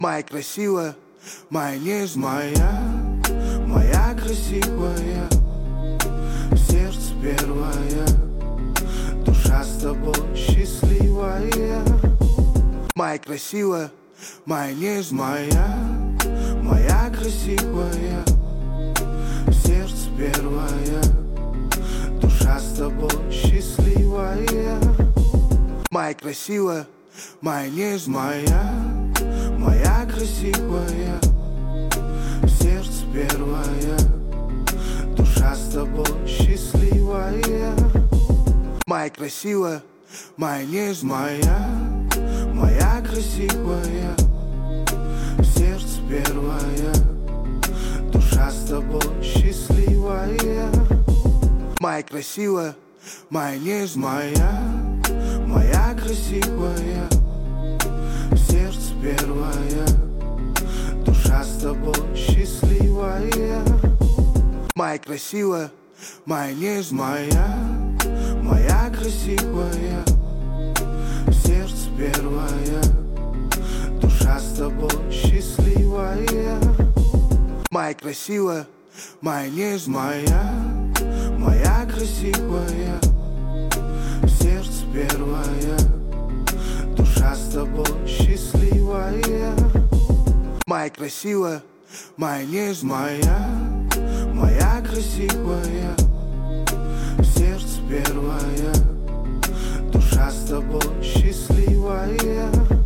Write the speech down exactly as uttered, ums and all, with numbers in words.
Моя красивая, моя нежная, моя красивая, сердце первая, душа с тобой счастливая. Моя красивая, моя нежная, моя красивая, сердце первая, душа с тобой счастливая. Моя красивая, моя нежная, моя красивая, сердце первая, душа с тобой счастливая. Моя красивая, моя нежная, моя красивая, сердце первая, душа с тобой счастливая. Моя красивая, моя нежная, моя красивая, сердце первая, душа с тобой счастливая. Моя красивая, моя нежная, моя красивая, сердце первая, душа с тобой счастливая. Моя красивая, моя нежная, моя красивая, сердце первая, душа с тобой счастливая. Моя красивая, моя нежная, моя красивая, сердце первая, душа с тобой счастливая.